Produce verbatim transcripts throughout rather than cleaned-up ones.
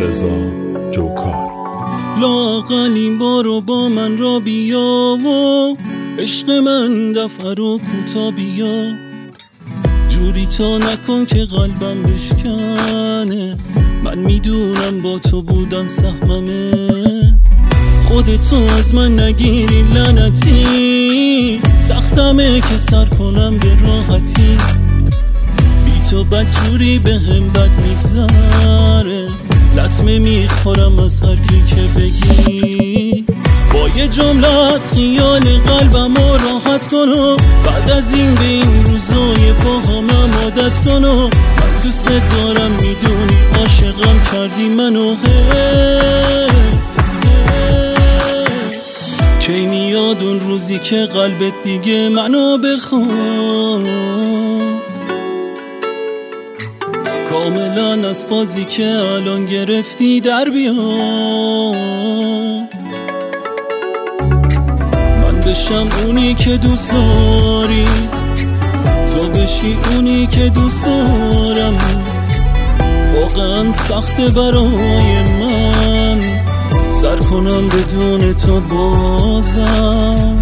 رضا جوکار. لااقل این بارو با من را بیا و عشق من دفعه رو کوتا بیا، جوری تا نکن که قلبم بشکنه، من میدونم با تو بودن سهممه. خودتو از من نگیری لعنتی، سختمه که سر کنم به راحتی، بی تو بد جوری به هم بد میگذره، لطمه میخورم از هر کی که بگی. با یه جملت خیال قلبم رو راحت کن و بعد از این به این روزای با همم عادت کن و من دوست دارم میدونی عاشقم کردی منو. کی میاد اون روزی که قلبت دیگه منو بخواد، کاملا از فازی که الان گرفتی در بیاد، من بشم اونی که دوست داری، تو بشی اونی که دوست دارم. واقعا سخته برای من سر کنم بدون تو بازم.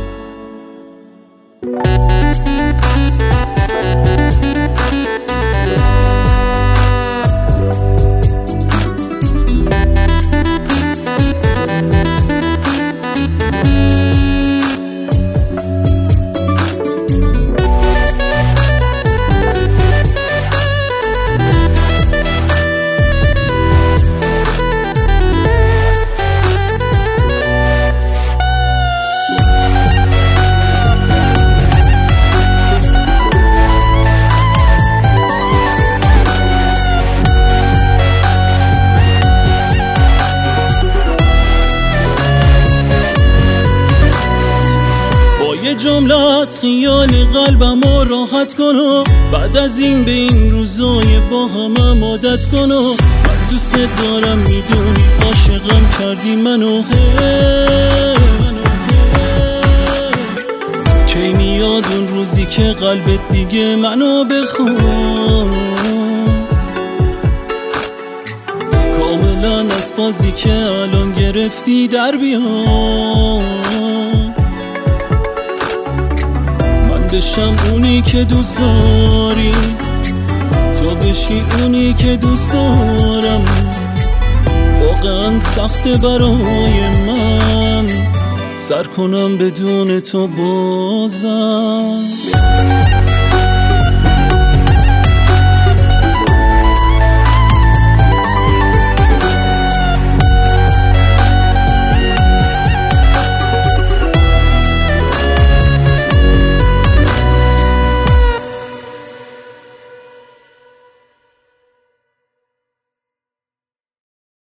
جملت خیال قلبم رو راحت کن و بعد از این به این روزای با همم عادت کن و من دوست دارم میدونی عاشقم کردی منو. کی میاد اون روزی که قلبت دیگه منو بخواد، کاملا از فازی که الان گرفتی در بیاد، بشم اونی که دوست داری، تو بشی اونی که دوست دارم. واقعا سخته برای من سر کنم بدون تو بازم.